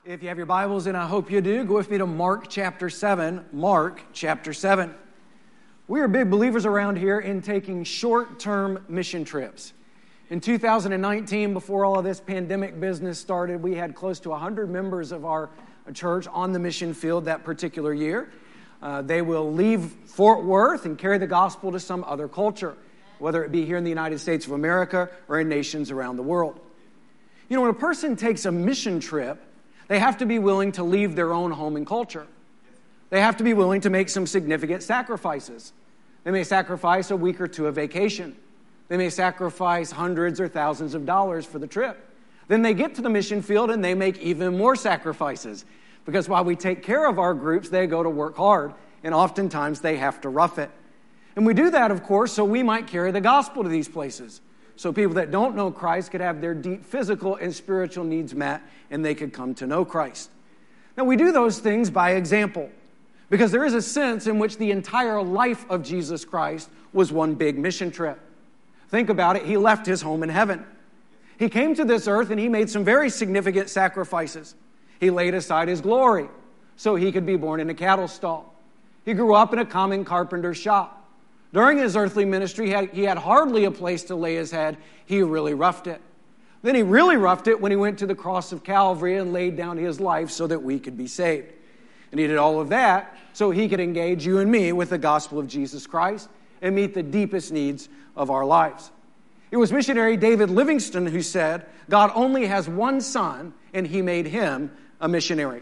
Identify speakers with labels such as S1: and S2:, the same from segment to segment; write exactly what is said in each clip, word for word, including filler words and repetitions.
S1: If you have your Bibles, and I hope you do, go with me to Mark chapter seven. Mark chapter seven. We are big believers around here in taking short-term mission trips. In two thousand nineteen, before all of this pandemic business started, we had close to one hundred members of our church on the mission field that particular year. Uh, they will leave Fort Worth and carry the gospel to some other culture, whether it be here in the United States of America or in nations around the world. You know, when a person takes a mission trip, they have to be willing to leave their own home and culture. They have to be willing to make some significant sacrifices. They may sacrifice a week or two of vacation. They may sacrifice hundreds or thousands of dollars for the trip. Then they get to the mission field and they make even more sacrifices. Because while we take care of our groups, they go to work hard. And oftentimes they have to rough it. And we do that, of course, so we might carry the gospel to these places. So people that don't know Christ could have their deep physical and spiritual needs met, and they could come to know Christ. Now, we do those things by example, because there is a sense in which the entire life of Jesus Christ was one big mission trip. Think about it. He left his home in heaven. He came to this earth, and he made some very significant sacrifices. He laid aside his glory so he could be born in a cattle stall. He grew up in a common carpenter's shop. During his earthly ministry, he had, he had hardly a place to lay his head. He really roughed it. Then he really roughed it when he went to the cross of Calvary and laid down his life so that we could be saved. And he did all of that so he could engage you and me with the gospel of Jesus Christ and meet the deepest needs of our lives. It was missionary David Livingstone who said, God only has one son, and he made him a missionary.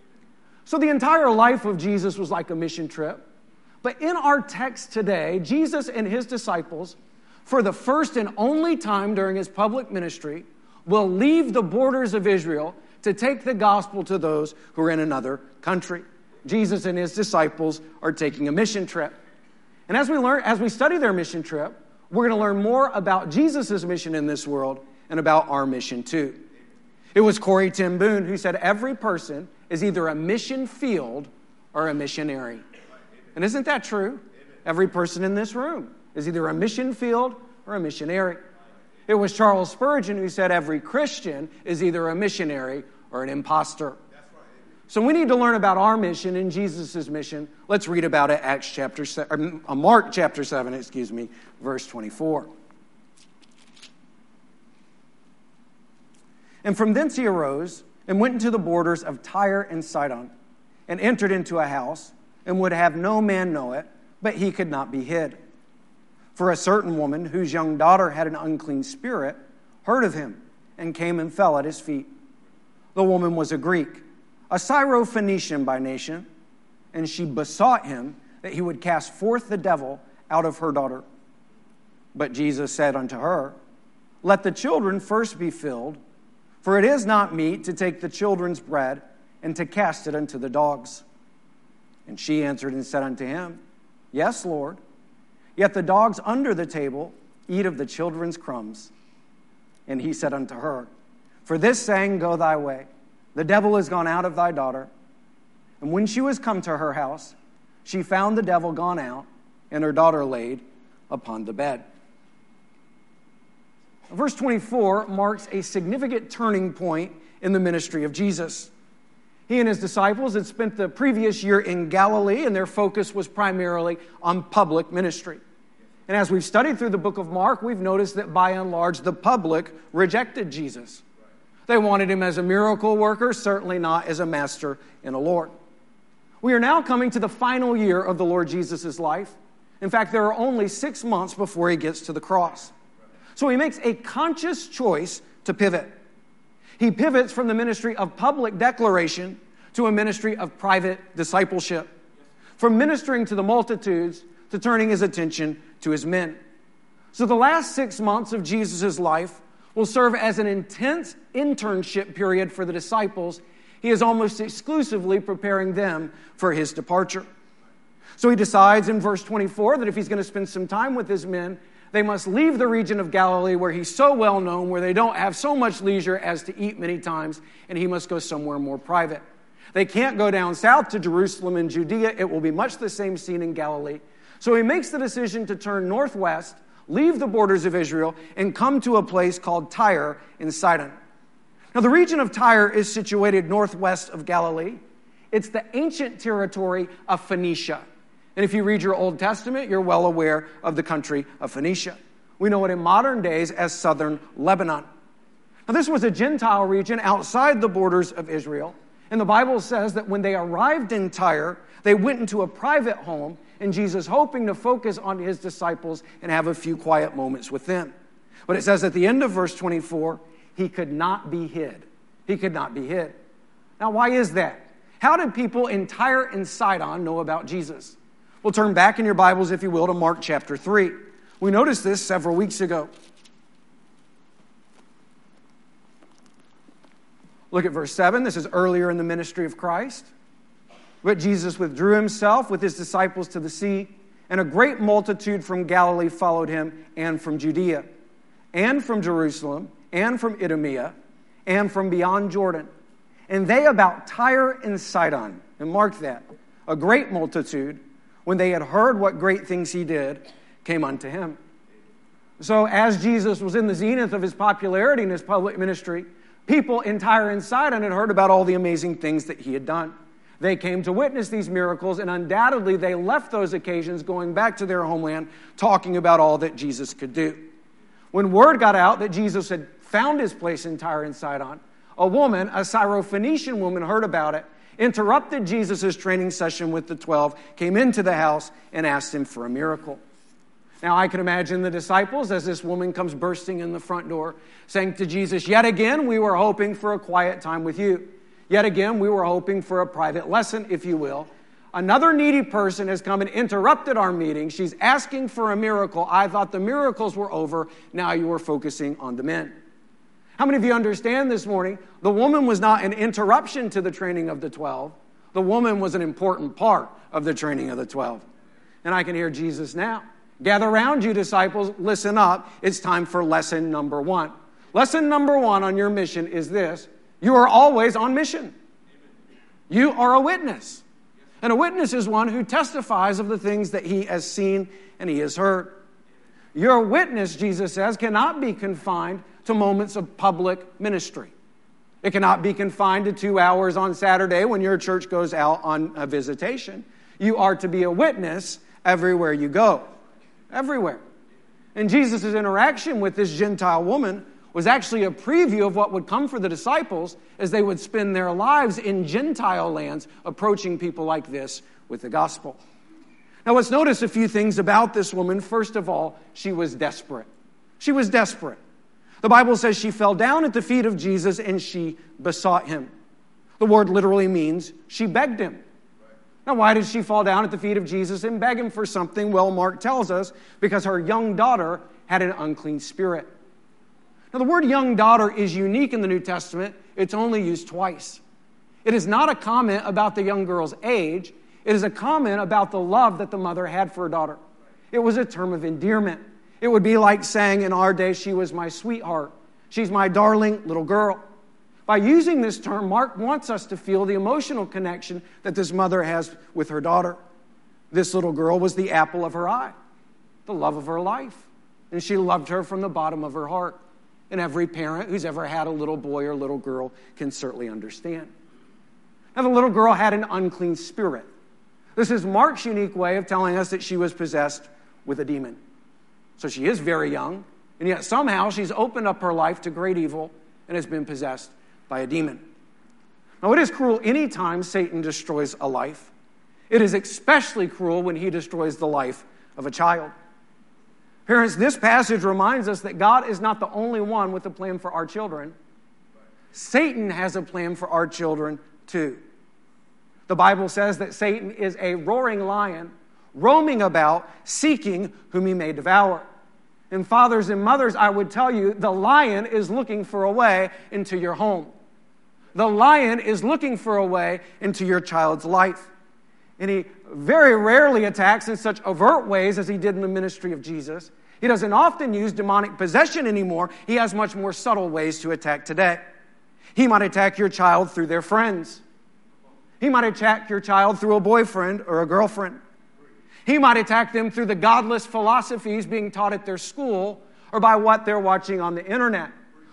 S1: So the entire life of Jesus was like a mission trip. But in our text today, Jesus and his disciples, for the first and only time during his public ministry, will leave the borders of Israel to take the gospel to those who are in another country. Jesus and his disciples are taking a mission trip. And as we learn, as we study their mission trip, we're going to learn more about Jesus' mission in this world and about our mission too. It was Corrie ten Boom who said every person is either a mission field or a missionary. And isn't that true? Every person in this room is either a mission field or a missionary. It was Charles Spurgeon who said every Christian is either a missionary or an imposter. So we need to learn about our mission and Jesus' mission. Let's read about it, Acts chapter seven, uh, Mark chapter seven, excuse me, verse twenty-four. And from thence he arose and went into the borders of Tyre and Sidon and entered into a house and would have no man know it, but he could not be hid. For a certain woman, whose young daughter had an unclean spirit, heard of him, and came and fell at his feet. The woman was a Greek, a Syrophoenician by nation, and she besought him that he would cast forth the devil out of her daughter. But Jesus said unto her, Let the children first be filled, for it is not meet to take the children's bread and to cast it unto the dogs. And she answered and said unto him, Yes, Lord. Yet the dogs under the table eat of the children's crumbs. And he said unto her, For this saying go thy way. The devil is gone out of thy daughter. And when she was come to her house, she found the devil gone out, and her daughter laid upon the bed. Verse twenty-four marks a significant turning point in the ministry of Jesus. He and his disciples had spent the previous year in Galilee, and their focus was primarily on public ministry. And as we've studied through the book of Mark, we've noticed that by and large, the public rejected Jesus. They wanted him as a miracle worker, certainly not as a master and a Lord. We are now coming to the final year of the Lord Jesus' life. In fact, there are only six months before he gets to the cross. So he makes a conscious choice to pivot. He pivots from the ministry of public declaration to a ministry of private discipleship. From ministering to the multitudes to turning his attention to his men. So the last six months of Jesus' life will serve as an intense internship period for the disciples. He is almost exclusively preparing them for his departure. So he decides in verse twenty-four that if he's going to spend some time with his men, they must leave the region of Galilee where he's so well known, where they don't have so much leisure as to eat many times, and he must go somewhere more private. They can't go down south to Jerusalem and Judea. It will be much the same scene in Galilee. So he makes the decision to turn northwest, leave the borders of Israel, and come to a place called Tyre and Sidon. Now, the region of Tyre is situated northwest of Galilee. It's the ancient territory of Phoenicia. And if you read your Old Testament, you're well aware of the country of Phoenicia. We know it in modern days as southern Lebanon. Now, this was a Gentile region outside the borders of Israel. And the Bible says that when they arrived in Tyre, they went into a private home, and Jesus hoping to focus on his disciples and have a few quiet moments with them. But it says at the end of verse twenty-four, he could not be hid. He could not be hid. Now, why is that? How did people in Tyre and Sidon know about Jesus? Well, turn back in your Bibles, if you will, to Mark chapter three. We noticed this several weeks ago. Look at verse seven. This is earlier in the ministry of Christ. But Jesus withdrew himself with his disciples to the sea, and a great multitude from Galilee followed him, and from Judea, and from Jerusalem, and from Idumea, and from beyond Jordan. And they about Tyre and Sidon, and mark that, a great multitude, when they had heard what great things he did, came unto him. So as Jesus was in the zenith of his popularity in his public ministry, people in Tyre and Sidon had heard about all the amazing things that he had done. They came to witness these miracles, and undoubtedly they left those occasions going back to their homeland, talking about all that Jesus could do. When word got out that Jesus had found his place in Tyre and Sidon, a woman, a Syrophoenician woman, heard about it, interrupted Jesus' training session with the twelve, came into the house, and asked him for a miracle. Now, I can imagine the disciples, as this woman comes bursting in the front door, saying to Jesus, yet again, we were hoping for a quiet time with you. Yet again, we were hoping for a private lesson, if you will. Another needy person has come and interrupted our meeting. She's asking for a miracle. I thought the miracles were over. Now you are focusing on the men. How many of you understand this morning? The woman was not an interruption to the training of the twelve. The woman was an important part of the training of the twelve. And I can hear Jesus now. Gather around, you disciples. Listen up. It's time for lesson number one. Lesson number one on your mission is this. You are always on mission. You are a witness. And a witness is one who testifies of the things that he has seen and he has heard. Your witness, Jesus says, cannot be confined to moments of public ministry. It cannot be confined to two hours on Saturday when your church goes out on a visitation. You are to be a witness everywhere you go. Everywhere. And Jesus' interaction with this Gentile woman was actually a preview of what would come for the disciples as they would spend their lives in Gentile lands approaching people like this with the gospel. Now let's notice a few things about this woman. First of all, she was desperate. She was desperate. The Bible says she fell down at the feet of Jesus and she besought him. The word literally means she begged him. Now, why did she fall down at the feet of Jesus and beg him for something? Well, Mark tells us because her young daughter had an unclean spirit. Now, the word young daughter is unique in the New Testament. It's only used twice. It is not a comment about the young girl's age. It is a comment about the love that the mother had for her daughter. It was a term of endearment. It would be like saying in our day, she was my sweetheart. She's my darling little girl. By using this term, Mark wants us to feel the emotional connection that this mother has with her daughter. This little girl was the apple of her eye, the love of her life. And she loved her from the bottom of her heart. And every parent who's ever had a little boy or little girl can certainly understand. Now, the little girl had an unclean spirit. This is Mark's unique way of telling us that she was possessed with a demon. So she is very young, and yet somehow she's opened up her life to great evil and has been possessed by a demon. Now, it is cruel any time Satan destroys a life. It is especially cruel when he destroys the life of a child. Parents, this passage reminds us that God is not the only one with a plan for our children. Satan has a plan for our children too. The Bible says that Satan is a roaring lion, roaming about, seeking whom he may devour. And fathers and mothers, I would tell you, the lion is looking for a way into your home. The lion is looking for a way into your child's life. And he very rarely attacks in such overt ways as he did in the ministry of Jesus. He doesn't often use demonic possession anymore. He has much more subtle ways to attack today. He might attack your child through their friends. He might attack your child through a boyfriend or a girlfriend. He might attack them through the godless philosophies being taught at their school or by what they're watching on the internet.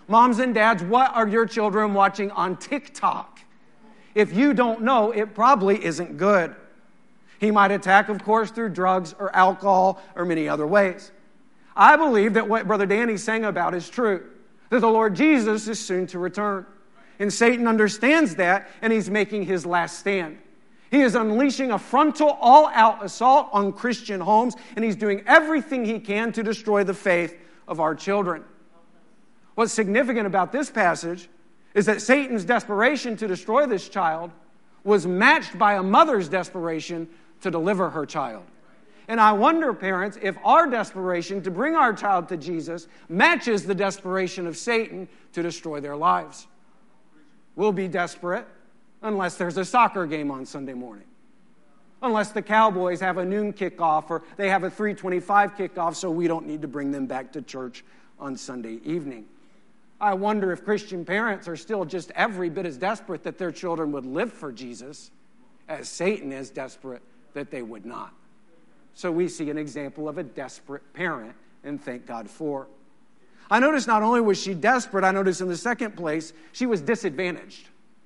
S1: Moms and dads, what are your children watching on TikTok? If you don't know, it probably isn't good. He might attack, of course, through drugs or alcohol or many other ways. I believe that what Brother Danny's saying about is true, that the Lord Jesus is soon to return. And Satan understands that, and he's making his last stand. He is unleashing a frontal, all-out assault on Christian homes, and he's doing everything he can to destroy the faith of our children. What's significant about this passage is that Satan's desperation to destroy this child was matched by a mother's desperation to deliver her child. And I wonder, parents, if our desperation to bring our child to Jesus matches the desperation of Satan to destroy their lives. We'll be desperate unless there's a soccer game on Sunday morning. Unless the Cowboys have a noon kickoff or they have a three twenty-five kickoff, so we don't need to bring them back to church on Sunday evening. I wonder if Christian parents are still just every bit as desperate that their children would live for Jesus as Satan is desperate that they would not. So we see an example of a desperate parent, and thank God for. I notice not only was she desperate, I notice in the second place, she was disadvantaged.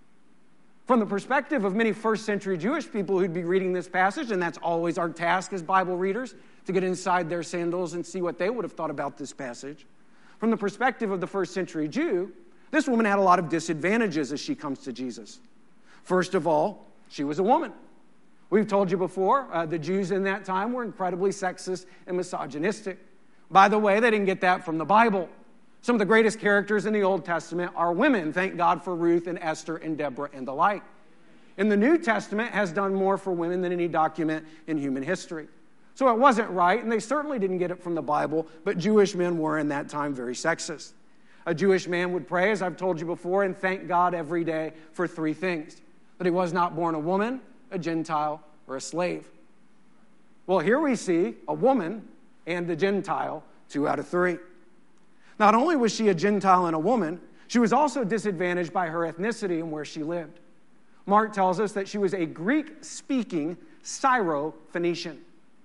S1: From the perspective of many first century Jewish people who'd be reading this passage, and that's always our task as Bible readers, to get inside their sandals and see what they would have thought about this passage. From the perspective of the first century Jew, this woman had a lot of disadvantages as she comes to Jesus. First of all, she was a woman. We've told you before, uh, the Jews in that time were incredibly sexist and misogynistic. By the way, they didn't get that from the Bible. Some of the greatest characters in the Old Testament are women. Thank God for Ruth and Esther and Deborah and the like. And the New Testament has done more for women than any document in human history. So it wasn't right, and they certainly didn't get it from the Bible, but Jewish men were in that time very sexist. A Jewish man would pray, as I've told you before, and thank God every day for three things: that he was not born a woman, a Gentile, or a slave. Well, here we see a woman and a Gentile, two out of three. Not only was she a Gentile and a woman, she was also disadvantaged by her ethnicity and where she lived. Mark tells us that she was a Greek-speaking Syro-Phoenician.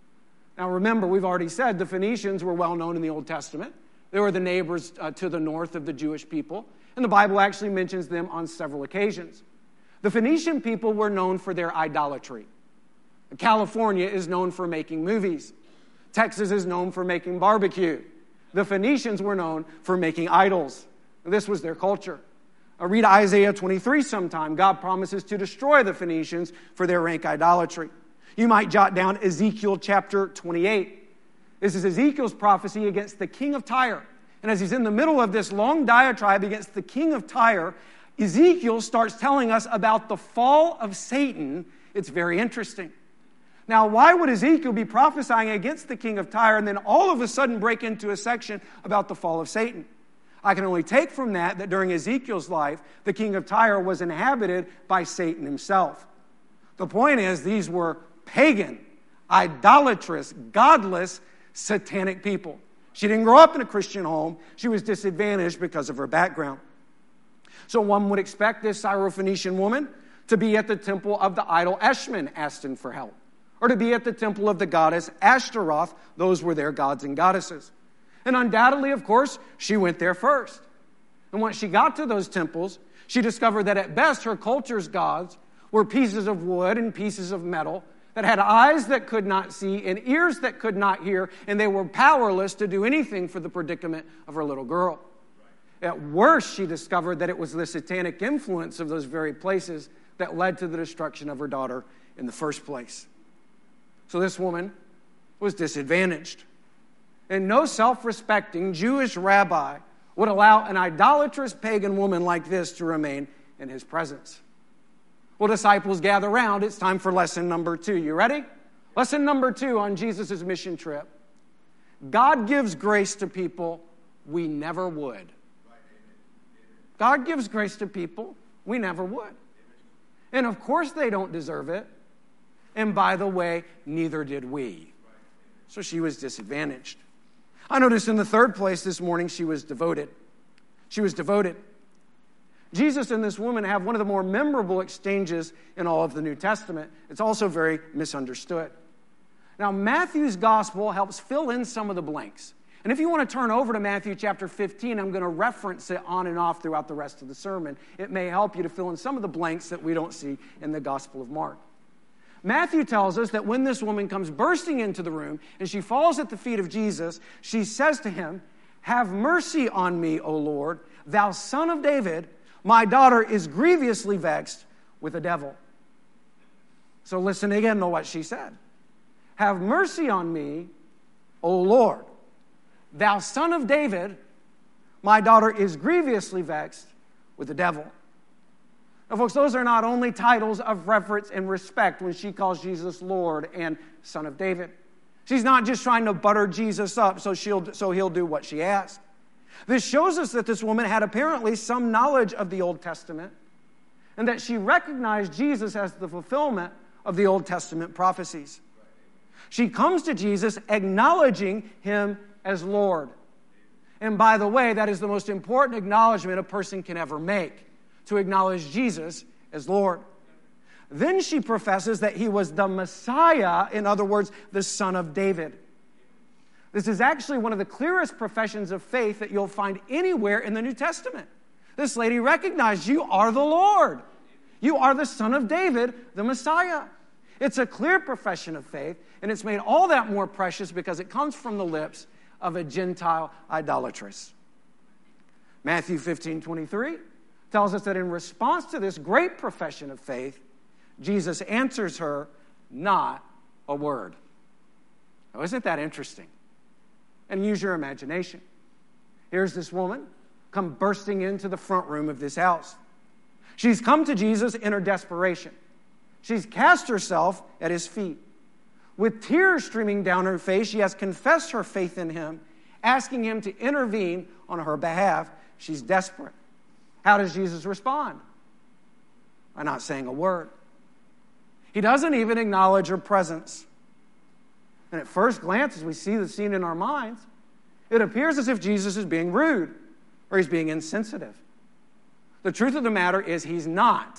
S1: Now remember, we've already said the Phoenicians were well known in the Old Testament. They were the neighbors uh, to the north of the Jewish people, and the Bible actually mentions them on several occasions. The Phoenician people were known for their idolatry. California is known for making movies. Texas is known for making barbecue. The Phoenicians were known for making idols. This was their culture. Uh, read Isaiah twenty-three sometime. God promises to destroy the Phoenicians for their rank idolatry. You might jot down Ezekiel chapter twenty-eight. This is Ezekiel's prophecy against the king of Tyre. And as he's in the middle of this long diatribe against the king of Tyre, Ezekiel starts telling us about the fall of Satan. It's very interesting. Now, why would Ezekiel be prophesying against the king of Tyre and then all of a sudden break into a section about the fall of Satan? I can only take from that that during Ezekiel's life, the king of Tyre was inhabited by Satan himself. The point is, these were pagan, idolatrous, godless, satanic people. She didn't grow up in a Christian home. She was disadvantaged because of her background. So one would expect this Syrophoenician woman to be at the temple of the idol Eshmun, asking for help, or to be at the temple of the goddess Ashtaroth. Those were their gods and goddesses. And undoubtedly, of course, she went there first. And once she got to those temples, she discovered that at best her culture's gods were pieces of wood and pieces of metal that had eyes that could not see and ears that could not hear, and they were powerless to do anything for the predicament of her little girl. At worst, she discovered that it was the satanic influence of those very places that led to the destruction of her daughter in the first place. So this woman was disadvantaged. And no self-respecting Jewish rabbi would allow an idolatrous pagan woman like this to remain in his presence. Well, disciples gather around. It's time for lesson number two. You ready? Lesson number two on Jesus' mission trip. God gives grace to people we never would. God gives grace to people we never would. And of course they don't deserve it. And by the way, neither did we. So she was disadvantaged. I noticed in the third place this morning, she was devoted. She was devoted. Jesus and this woman have one of the more memorable exchanges in all of the New Testament. It's also very misunderstood. Now, Matthew's gospel helps fill in some of the blanks. And if you want to turn over to Matthew chapter fifteen, I'm going to reference it on and off throughout the rest of the sermon. It may help you to fill in some of the blanks that we don't see in the Gospel of Mark. Matthew tells us that when this woman comes bursting into the room and she falls at the feet of Jesus, she says to him, "Have mercy on me, O Lord, thou Son of David. My daughter is grievously vexed with a devil." So listen again to what she said. "Have mercy on me, O Lord, thou Son of David. My daughter is grievously vexed with the devil." Now, folks, those are not only titles of reverence and respect when she calls Jesus Lord and Son of David. She's not just trying to butter Jesus up so, she'll, so he'll do what she asks. This shows us that this woman had apparently some knowledge of the Old Testament and that she recognized Jesus as the fulfillment of the Old Testament prophecies. She comes to Jesus acknowledging him as Lord. And by the way, that is the most important acknowledgement a person can ever make, to acknowledge Jesus as Lord. Then she professes that he was the Messiah, in other words, the Son of David. This is actually one of the clearest professions of faith that you'll find anywhere in the New Testament. This lady recognized, you are the Lord. You are the Son of David, the Messiah. It's a clear profession of faith, and it's made all that more precious because it comes from the lips of a Gentile idolatress. Matthew fifteen twenty-three tells us that in response to this great profession of faith, Jesus answers her, not a word. Now, isn't that interesting? And use your imagination. Here's this woman come bursting into the front room of this house. She's come to Jesus in her desperation. She's cast herself at his feet. With tears streaming down her face, she has confessed her faith in him, asking him to intervene on her behalf. She's desperate. How does Jesus respond? By not saying a word. He doesn't even acknowledge her presence. And at first glance, as we see the scene in our minds, it appears as if Jesus is being rude or he's being insensitive. The truth of the matter is he's not.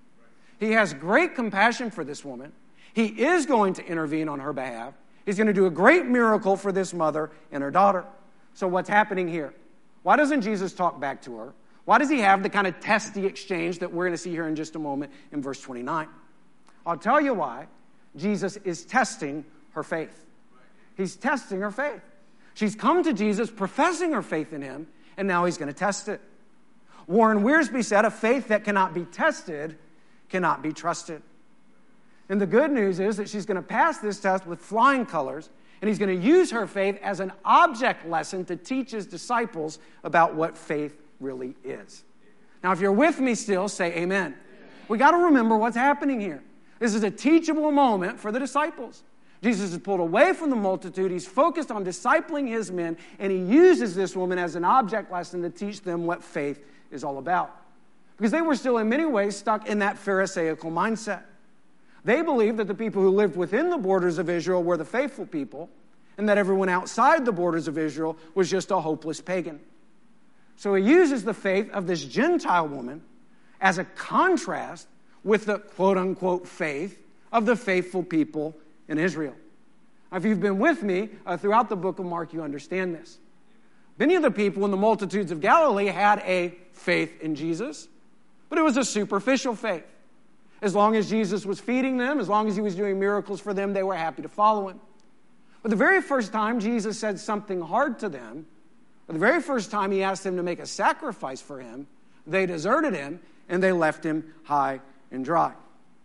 S1: He has great compassion for this woman. He is going to intervene on her behalf. He's going to do a great miracle for this mother and her daughter. So what's happening here? Why doesn't Jesus talk back to her? Why does he have the kind of testy exchange that we're going to see here in just a moment in verse twenty-nine? I'll tell you why. Jesus is testing her faith. He's testing her faith. She's come to Jesus professing her faith in him, and now he's going to test it. Warren Wiersbe said, a faith that cannot be tested cannot be trusted. And the good news is that she's going to pass this test with flying colors, and he's going to use her faith as an object lesson to teach his disciples about what faith really is. Now, if you're with me still, say amen. Amen. We got to remember what's happening here. This is a teachable moment for the disciples. Jesus is pulled away from the multitude. He's focused on discipling his men, and he uses this woman as an object lesson to teach them what faith is all about. Because they were still in many ways stuck in that Pharisaical mindset. They believed that the people who lived within the borders of Israel were the faithful people, and that everyone outside the borders of Israel was just a hopeless pagan. So he uses the faith of this Gentile woman as a contrast with the quote-unquote faith of the faithful people in Israel. Now, if you've been with me uh, throughout the book of Mark, you understand this. Many of the people in the multitudes of Galilee had a faith in Jesus, but it was a superficial faith. As long as Jesus was feeding them, as long as he was doing miracles for them, they were happy to follow him. But the very first time Jesus said something hard to them, or the very first time he asked them to make a sacrifice for him, they deserted him and they left him high and dry.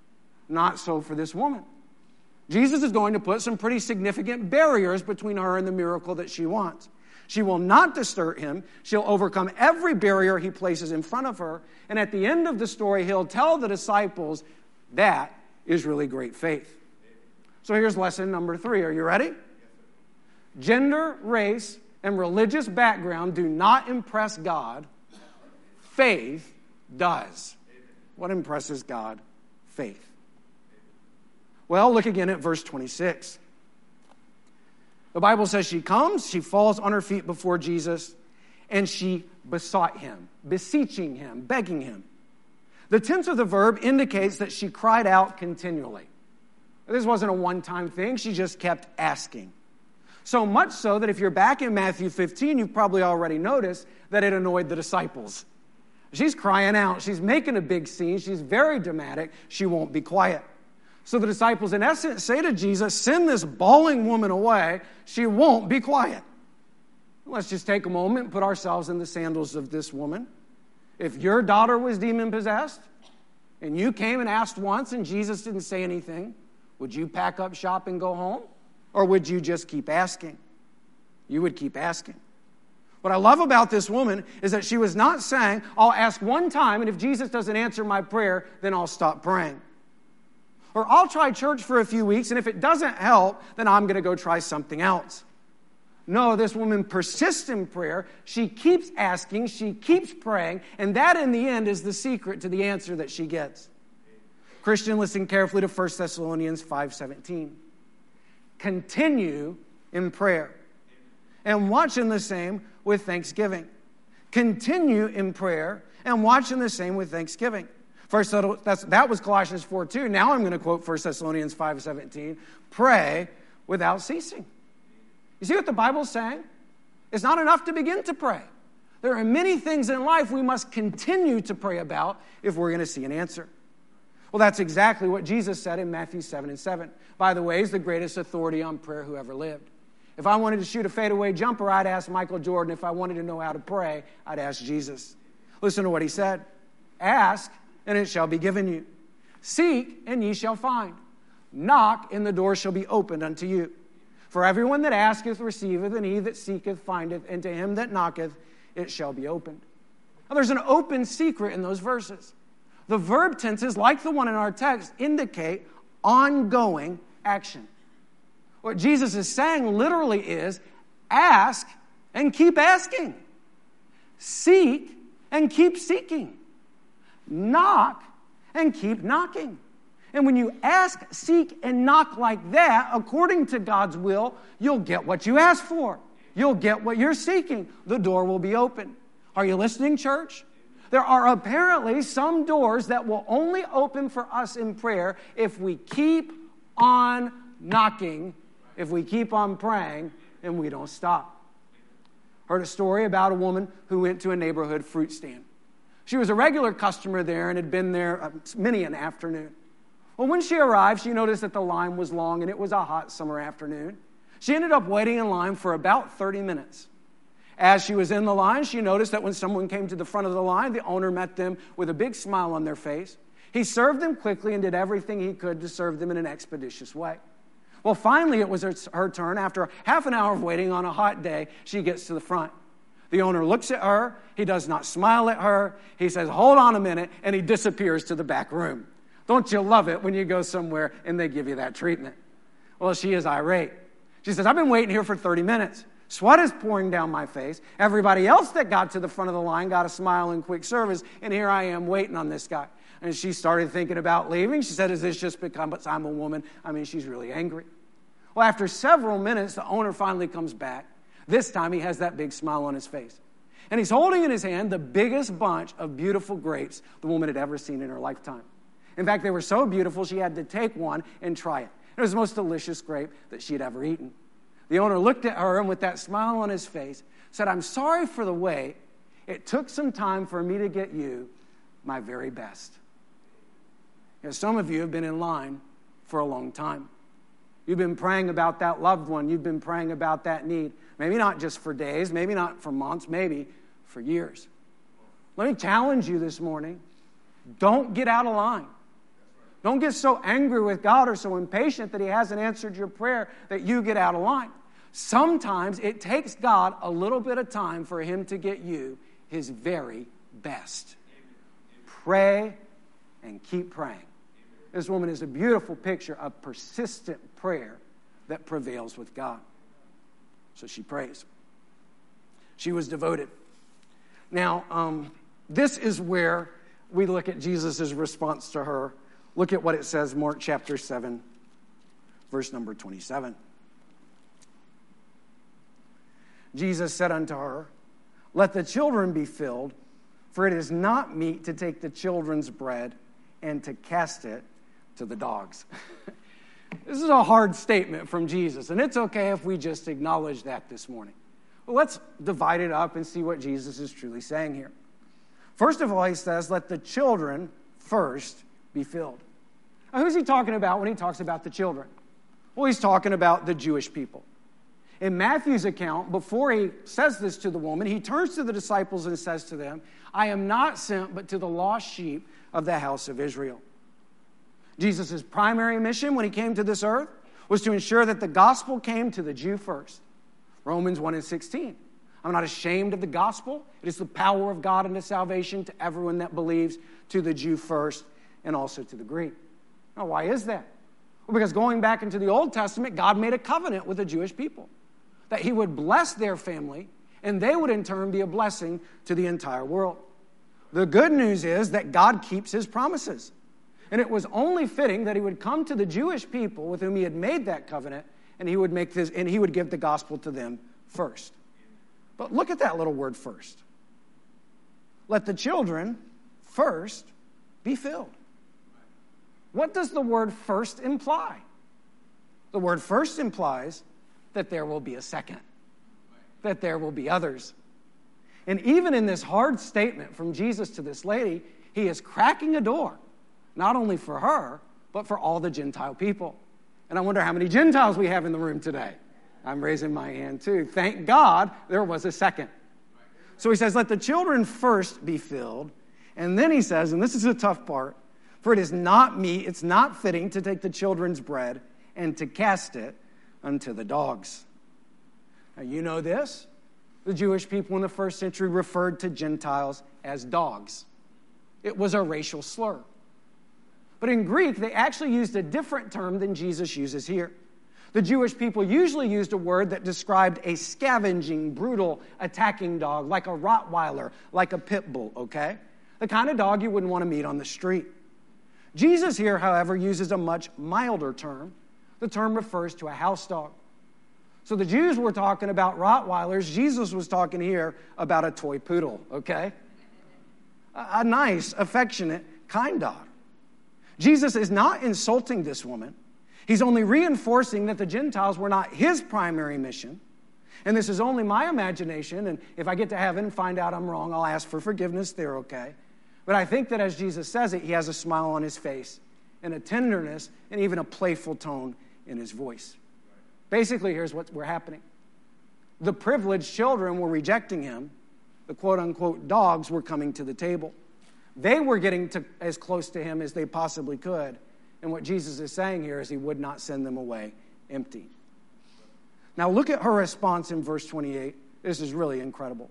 S1: Not so for this woman. Jesus is going to put some pretty significant barriers between her and the miracle that she wants. She will not disturb him. She'll overcome every barrier he places in front of her. And at the end of the story, he'll tell the disciples that is really great faith. So here's lesson number three. Are you ready? Gender, race, and religious background do not impress God. Faith does. What impresses God? Faith. Well, look again at verse twenty-six. The Bible says she comes, she falls on her feet before Jesus, and she besought him, beseeching him, begging him. The tense of the verb indicates that she cried out continually. This wasn't a one-time thing. She just kept asking. So much so that if you're back in Matthew fifteen, you've probably already noticed that it annoyed the disciples. She's crying out. She's making a big scene. She's very dramatic. She won't be quiet. So the disciples, in essence, say to Jesus, send this bawling woman away. She won't be quiet. Let's just take a moment and put ourselves in the sandals of this woman. If your daughter was demon-possessed and you came and asked once and Jesus didn't say anything, would you pack up shop and go home? Or would you just keep asking? You would keep asking. What I love about this woman is that she was not saying, I'll ask one time, and if Jesus doesn't answer my prayer, then I'll stop praying. Or I'll try church for a few weeks, and if it doesn't help, then I'm going to go try something else. No, this woman persists in prayer. She keeps asking, she keeps praying, and that in the end is the secret to the answer that she gets. Christian, listen carefully to First Thessalonians five seventeen. Continue in prayer, and watch in the same with thanksgiving. Continue in prayer, and watch in the same with thanksgiving. First, that's, that was Colossians four two. Now I'm going to quote First Thessalonians five seventeen. Pray without ceasing. You see what the Bible's saying? It's not enough to begin to pray. There are many things in life we must continue to pray about if we're going to see an answer. Well, that's exactly what Jesus said in Matthew seven and seven. By the way, he's the greatest authority on prayer who ever lived. If I wanted to shoot a fadeaway jumper, I'd ask Michael Jordan. If I wanted to know how to pray, I'd ask Jesus. Listen to what he said. Ask, and it shall be given you. Seek, and ye shall find. Knock, and the door shall be opened unto you. For everyone that asketh receiveth, and he that seeketh findeth, and to him that knocketh it shall be opened. Now, there's an open secret in those verses. The verb tenses, like the one in our text, indicate ongoing action. What Jesus is saying literally is, ask and keep asking. Seek and keep seeking. Knock and keep knocking. And when you ask, seek, and knock like that, according to God's will, you'll get what you ask for. You'll get what you're seeking. The door will be open. Are you listening, church? There are apparently some doors that will only open for us in prayer if we keep on knocking, if we keep on praying, and we don't stop. Heard a story about a woman who went to a neighborhood fruit stand. She was a regular customer there and had been there many an afternoon. Well, when she arrived, she noticed that the line was long and it was a hot summer afternoon. She ended up waiting in line for about thirty minutes. As she was in the line, she noticed that when someone came to the front of the line, the owner met them with a big smile on their face. He served them quickly and did everything he could to serve them in an expeditious way. Well, finally, it was her, her turn. After half an hour of waiting on a hot day, she gets to the front. The owner looks at her. He does not smile at her. He says, hold on a minute, and he disappears to the back room. Don't you love it when you go somewhere and they give you that treatment? Well, she is irate. She says, I've been waiting here for thirty minutes. Sweat is pouring down my face. Everybody else that got to the front of the line got a smile and quick service, and here I am waiting on this guy. And she started thinking about leaving. She said, is this just because I'm a woman? I mean, she's really angry. Well, after several minutes, the owner finally comes back. This time, he has that big smile on his face. And he's holding in his hand the biggest bunch of beautiful grapes the woman had ever seen in her lifetime. In fact, they were so beautiful, she had to take one and try it. It was the most delicious grape that she had ever eaten. The owner looked at her and with that smile on his face said, I'm sorry for the wait. It took some time for me to get you my very best. You know, some of you have been in line for a long time. You've been praying about that loved one. You've been praying about that need. Maybe not just for days, maybe not for months, maybe for years. Let me challenge you this morning. Don't get out of line. Don't get so angry with God or so impatient that he hasn't answered your prayer that you get out of line. Sometimes it takes God a little bit of time for him to get you his very best. Pray and keep praying. This woman is a beautiful picture of persistent prayer that prevails with God. So she prays. She was devoted. Now, um, this is where we look at Jesus' response to her. Look at what it says, Mark chapter seven, verse number twenty-seven. Jesus said unto her, let the children be filled, for it is not meet to take the children's bread and to cast it to the dogs. This is a hard statement from Jesus, and it's okay if we just acknowledge that this morning. Well, let's divide it up and see what Jesus is truly saying here. First of all, he says, let the children first be filled. Now, who's he talking about when he talks about the children? Well, he's talking about the Jewish people. In Matthew's account, before he says this to the woman, he turns to the disciples and says to them, I am not sent but to the lost sheep of the house of Israel. Jesus' primary mission when he came to this earth was to ensure that the gospel came to the Jew first. Romans one and sixteen. I'm not ashamed of the gospel. It is the power of God unto salvation to everyone that believes, to the Jew first and also to the Greek. Now, why is that? Well, because going back into the Old Testament, God made a covenant with the Jewish people that he would bless their family and they would in turn be a blessing to the entire world. The good news is that God keeps his promises. And it was only fitting that he would come to the Jewish people with whom he had made that covenant, and he would make this, and he would give the gospel to them first. But look at that little word first. Let the children first be filled. What does the word first imply? The word first implies that there will be a second, that there will be others. And even in this hard statement from Jesus to this lady, he is cracking a door, not only for her, but for all the Gentile people. And I wonder how many Gentiles we have in the room today. I'm raising my hand too. Thank God there was a second. So he says, let the children first be filled. And then he says, and this is the tough part, for it is not meet, it's not fitting to take the children's bread and to cast it unto the dogs. Now you know this. The Jewish people in the first century referred to Gentiles as dogs. It was a racial slur. But in Greek, they actually used a different term than Jesus uses here. The Jewish people usually used a word that described a scavenging, brutal, attacking dog, like a Rottweiler, like a pit bull, okay? The kind of dog you wouldn't want to meet on the street. Jesus here, however, uses a much milder term. The term refers to a house dog. So the Jews were talking about Rottweilers. Jesus was talking here about a toy poodle, okay? A, a nice, affectionate, kind dog. Jesus is not insulting this woman. He's only reinforcing that the Gentiles were not his primary mission. And this is only my imagination. And if I get to heaven and find out I'm wrong, I'll ask for forgiveness. They're okay. But I think that as Jesus says it, he has a smile on his face and a tenderness and even a playful tone in his voice. Basically, here's what we're happening. The privileged children were rejecting him. The quote-unquote dogs were coming to the table. They were getting to as close to him as they possibly could. And what Jesus is saying here is he would not send them away empty. Now look at her response in verse twenty-eight. This is really incredible.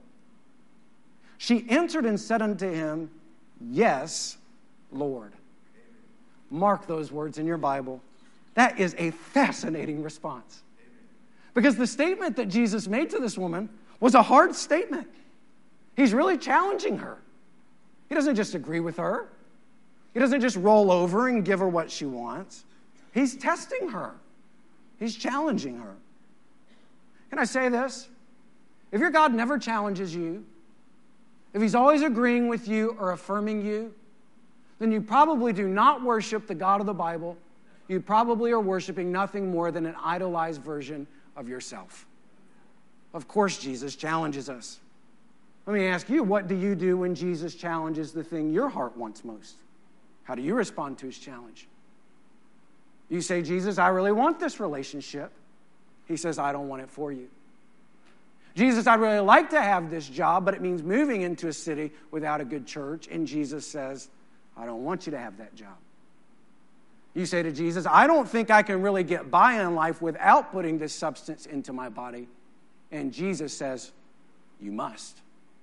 S1: She answered and said unto him, Yes, Lord. Mark those words in your Bible. That is a fascinating response. Because the statement that Jesus made to this woman was a hard statement. He's really challenging her. He doesn't just agree with her. He doesn't just roll over and give her what she wants. He's testing her. He's challenging her. Can I say this? If your God never challenges you, if he's always agreeing with you or affirming you, then you probably do not worship the God of the Bible. You probably are worshiping nothing more than an idolized version of yourself. Of course, Jesus challenges us. Let me ask you, what do you do when Jesus challenges the thing your heart wants most? How do you respond to his challenge? You say, Jesus, I really want this relationship. He says, I don't want it for you. Jesus, I'd really like to have this job, but it means moving into a city without a good church. And Jesus says, I don't want you to have that job. You say to Jesus, I don't think I can really get by in life without putting this substance into my body. And Jesus says, you must.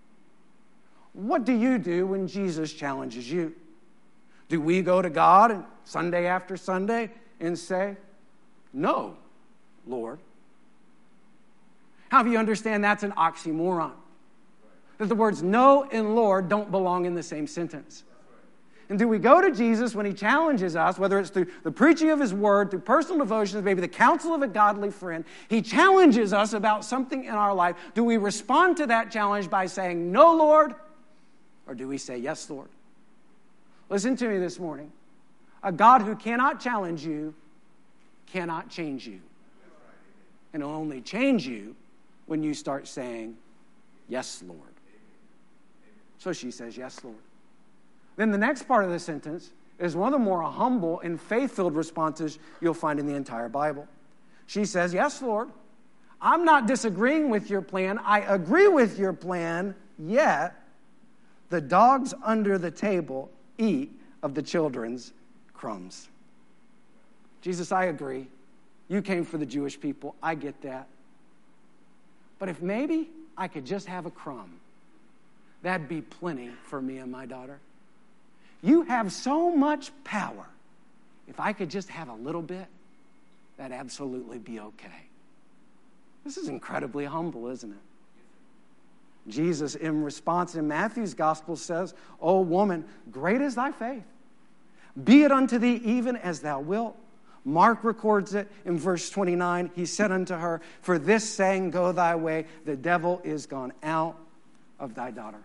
S1: What do you do when Jesus challenges you? Do we go to God Sunday after Sunday and say, no, Lord? How do you understand that's an oxymoron? That the words no and Lord don't belong in the same sentence. And do we go to Jesus when he challenges us, whether it's through the preaching of his word, through personal devotions, maybe the counsel of a godly friend, he challenges us about something in our life. Do we respond to that challenge by saying, no, Lord? Or do we say, yes, Lord? Listen to me this morning. A God who cannot challenge you cannot change you. And it'll only change you when you start saying, yes, Lord. So she says, yes, Lord. Then the next part of the sentence is one of the more humble and faith-filled responses you'll find in the entire Bible. She says, yes, Lord, I'm not disagreeing with your plan. I agree with your plan, yet the dogs under the table eat of the children's crumbs. Jesus, I agree. You came for the Jewish people. I get that. But if maybe I could just have a crumb, that'd be plenty for me and my daughter. You have so much power. If I could just have a little bit, that'd absolutely be okay. This is incredibly humble, isn't it? Jesus, in response in Matthew's gospel, says, O woman, great is thy faith. Be it unto thee even as thou wilt. Mark records it in verse twenty-nine. He said unto her, for this saying, go thy way, the devil is gone out of thy daughter.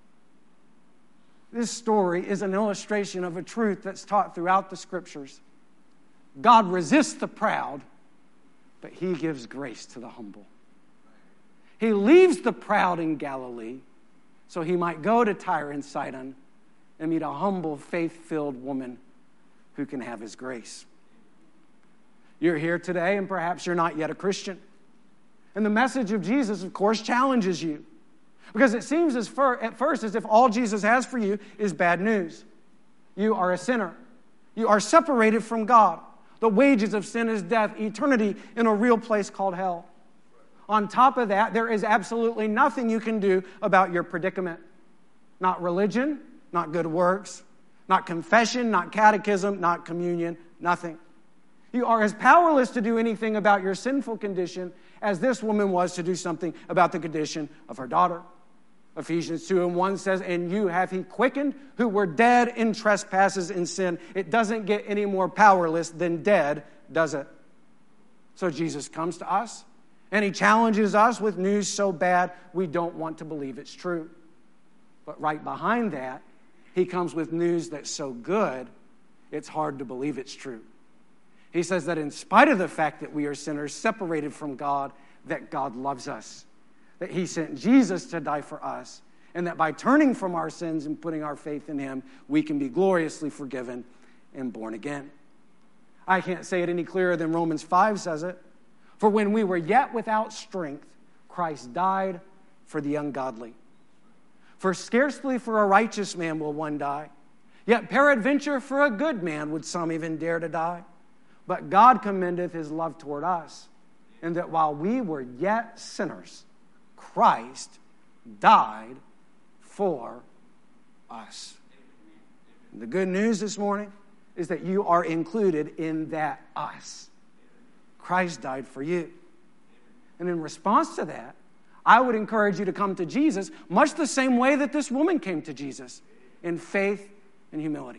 S1: This story is an illustration of a truth that's taught throughout the scriptures. God resists the proud, but he gives grace to the humble. He leaves the proud in Galilee so he might go to Tyre and Sidon and meet a humble, faith-filled woman who can have his grace. You're here today and perhaps you're not yet a Christian. And the message of Jesus, of course, challenges you. Because it seems as fir- at first as if all Jesus has for you is bad news. You are a sinner. You are separated from God. The wages of sin is death, eternity in a real place called hell. On top of that, there is absolutely nothing you can do about your predicament. Not religion, not good works, not confession, not catechism, not communion, nothing. You are as powerless to do anything about your sinful condition as this woman was to do something about the condition of her daughter. Ephesians two and one says, and you have he quickened who were dead in trespasses and sin. It doesn't get any more powerless than dead, does it? So Jesus comes to us, and he challenges us with news so bad we don't want to believe it's true. But right behind that, he comes with news that's so good, it's hard to believe it's true. He says that in spite of the fact that we are sinners separated from God, that God loves us. That he sent Jesus to die for us, and that by turning from our sins and putting our faith in him, we can be gloriously forgiven and born again. I can't say it any clearer than Romans five says it. For when we were yet without strength, Christ died for the ungodly. For scarcely for a righteous man will one die, yet peradventure for a good man would some even dare to die. But God commendeth his love toward us, in that while we were yet sinners, Christ died for us. And the good news this morning is that you are included in that us. Christ died for you. And in response to that, I would encourage you to come to Jesus much the same way that this woman came to Jesus, in faith and humility.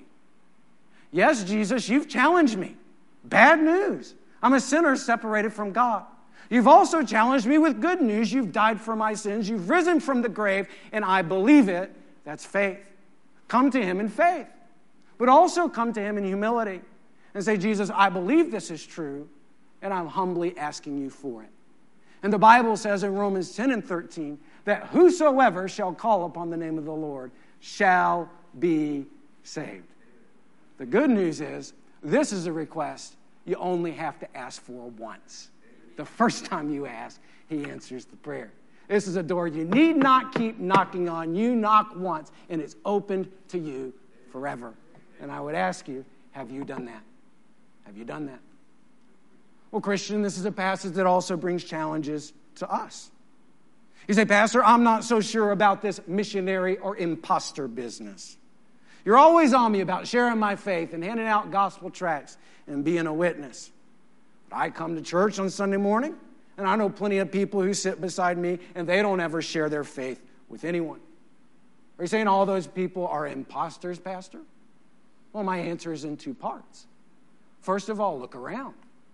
S1: Yes, Jesus, you've challenged me. Bad news. I'm a sinner separated from God. You've also challenged me with good news. You've died for my sins. You've risen from the grave, and I believe it. That's faith. Come to him in faith. But also come to him in humility and say, Jesus, I believe this is true, and I'm humbly asking you for it. And the Bible says in Romans ten and thirteen that whosoever shall call upon the name of the Lord shall be saved. The good news is this is a request you only have to ask for once. The first time you ask, he answers the prayer. This is a door you need not keep knocking on. You knock once, and it's opened to you forever. And I would ask you, have you done that? Have you done that? Well, Christian, this is a passage that also brings challenges to us. You say, Pastor, I'm not so sure about this missionary or imposter business. You're always on me about sharing my faith and handing out gospel tracts and being a witness. But I come to church on Sunday morning, and I know plenty of people who sit beside me, and they don't ever share their faith with anyone. Are you saying all those people are imposters, Pastor? Well, my answer is in two parts. First of all, look around.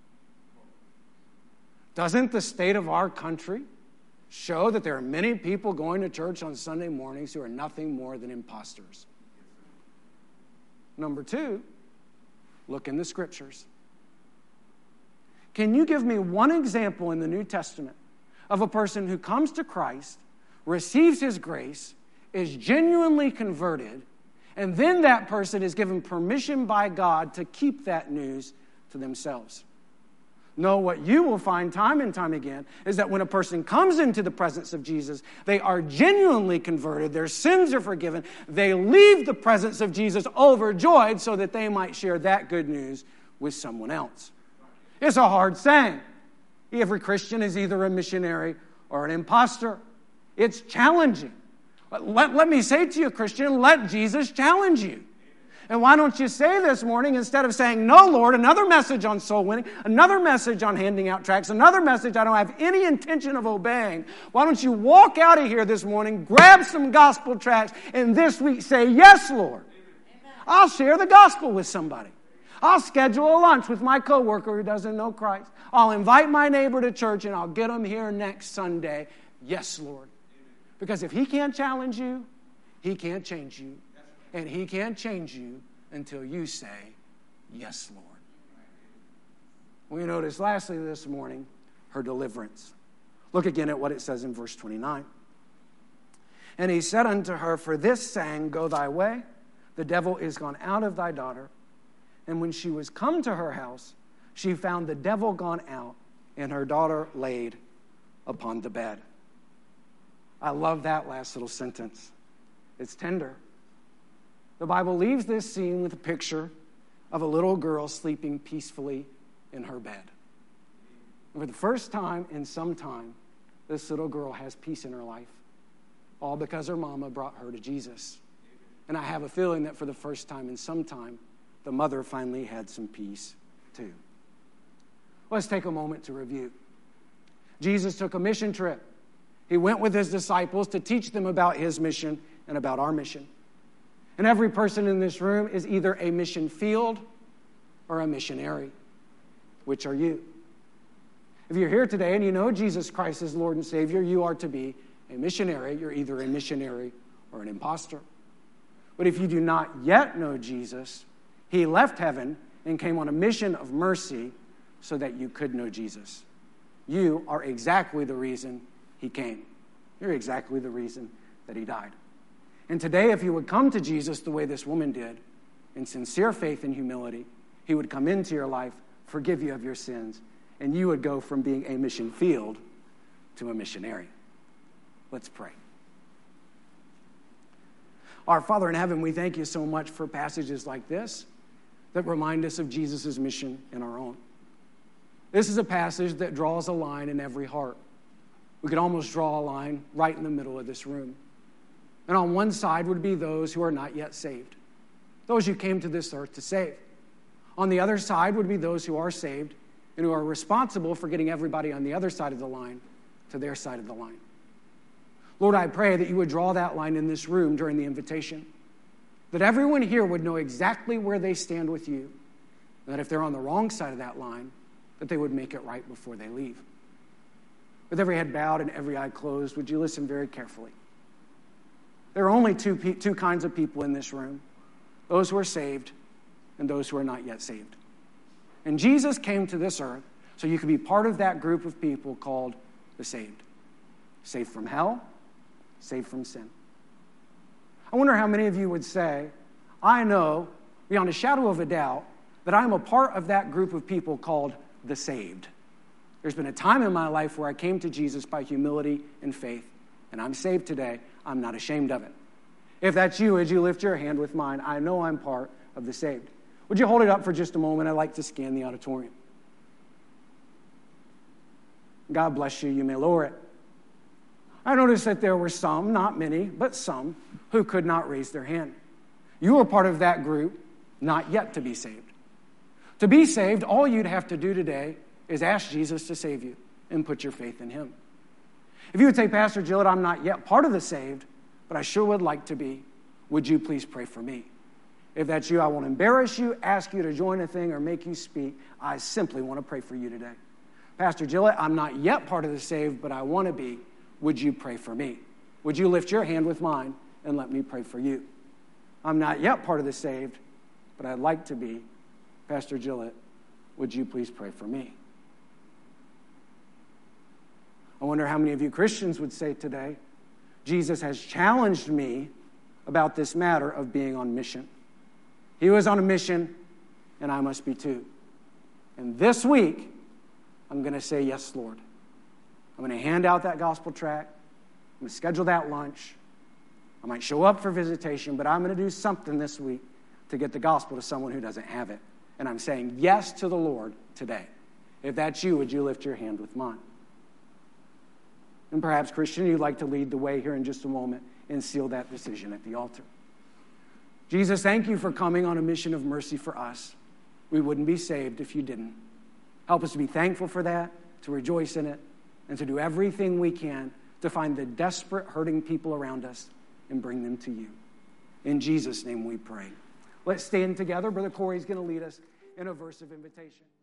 S1: Doesn't the state of our country show that there are many people going to church on Sunday mornings who are nothing more than imposters? Number two, look in the scriptures. Can you give me one example in the New Testament of a person who comes to Christ, receives his grace, is genuinely converted, and then that person is given permission by God to keep that news to themselves? No, what you will find time and time again is that when a person comes into the presence of Jesus, they are genuinely converted, their sins are forgiven, they leave the presence of Jesus overjoyed so that they might share that good news with someone else. It's a hard saying. Every Christian is either a missionary or an imposter. It's challenging. Let, let me say to you, Christian, let Jesus challenge you. And why don't you say this morning, instead of saying, no, Lord, another message on soul winning, another message on handing out tracts, another message I don't have any intention of obeying, why don't you walk out of here this morning, grab some gospel tracts, and this week say, yes, Lord. Amen. I'll share the gospel with somebody. I'll schedule a lunch with my coworker who doesn't know Christ. I'll invite my neighbor to church, and I'll get them here next Sunday. Yes, Lord. Because if he can't challenge you, he can't change you. And he can't change you until you say, yes, Lord. We notice lastly this morning, her deliverance. Look again at what it says in verse twenty-nine. And he said unto her, for this saying, go thy way, the devil is gone out of thy daughter. And when she was come to her house, she found the devil gone out, and her daughter laid upon the bed. I love that last little sentence. It's tender. The Bible leaves this scene with a picture of a little girl sleeping peacefully in her bed. For the first time in some time, this little girl has peace in her life, all because her mama brought her to Jesus. And I have a feeling that for the first time in some time, the mother finally had some peace too. Let's take a moment to review. Jesus took a mission trip. He went with his disciples to teach them about his mission and about our mission. And every person in this room is either a mission field or a missionary. Which are you? If you're here today and you know Jesus Christ as Lord and Savior, you are to be a missionary. You're either a missionary or an imposter. But if you do not yet know Jesus, he left heaven and came on a mission of mercy so that you could know Jesus. You are exactly the reason he came. You're exactly the reason that he died. And today, if you would come to Jesus the way this woman did, in sincere faith and humility, he would come into your life, forgive you of your sins, and you would go from being a mission field to a missionary. Let's pray. Our Father in heaven, we thank you so much for passages like this that remind us of Jesus' mission in our own. This is a passage that draws a line in every heart. We could almost draw a line right in the middle of this room. And on one side would be those who are not yet saved, those who came to this earth to save. On the other side would be those who are saved and who are responsible for getting everybody on the other side of the line to their side of the line. Lord, I pray that you would draw that line in this room during the invitation, that everyone here would know exactly where they stand with you, and that if they're on the wrong side of that line, that they would make it right before they leave. With every head bowed and every eye closed, would you listen very carefully? There are only two, two kinds of people in this room, those who are saved and those who are not yet saved. And Jesus came to this earth so you could be part of that group of people called the saved. Saved from hell, saved from sin. I wonder how many of you would say, I know, beyond a shadow of a doubt, that I'm a part of that group of people called the saved. There's been a time in my life where I came to Jesus by humility and faith, and I'm saved today. I'm not ashamed of it. If that's you, as you lift your hand with mine, I know I'm part of the saved. Would you hold it up for just a moment? I'd like to scan the auditorium. God bless you. You may lower it. I noticed that there were some, not many, but some, who could not raise their hand. You were part of that group, not yet to be saved. To be saved, all you'd have to do today is ask Jesus to save you and put your faith in him. If you would say, Pastor Gillett, I'm not yet part of the saved, but I sure would like to be, would you please pray for me? If that's you, I won't embarrass you, ask you to join a thing, or make you speak. I simply want to pray for you today. Pastor Gillett, I'm not yet part of the saved, but I want to be. Would you pray for me? Would you lift your hand with mine and let me pray for you? I'm not yet part of the saved, but I'd like to be. Pastor Gillett, would you please pray for me? I wonder how many of you Christians would say today, Jesus has challenged me about this matter of being on mission. He was on a mission, and I must be too. And this week, I'm going to say, yes, Lord. I'm going to hand out that gospel tract. I'm going to schedule that lunch. I might show up for visitation, but I'm going to do something this week to get the gospel to someone who doesn't have it. And I'm saying yes to the Lord today. If that's you, would you lift your hand with mine? And perhaps, Christian, you'd like to lead the way here in just a moment and seal that decision at the altar. Jesus, thank you for coming on a mission of mercy for us. We wouldn't be saved if you didn't. Help us to be thankful for that, to rejoice in it, and to do everything we can to find the desperate, hurting people around us and bring them to you. In Jesus' name we pray. Let's stand together. Brother Corey's going to lead us in a verse of invitation.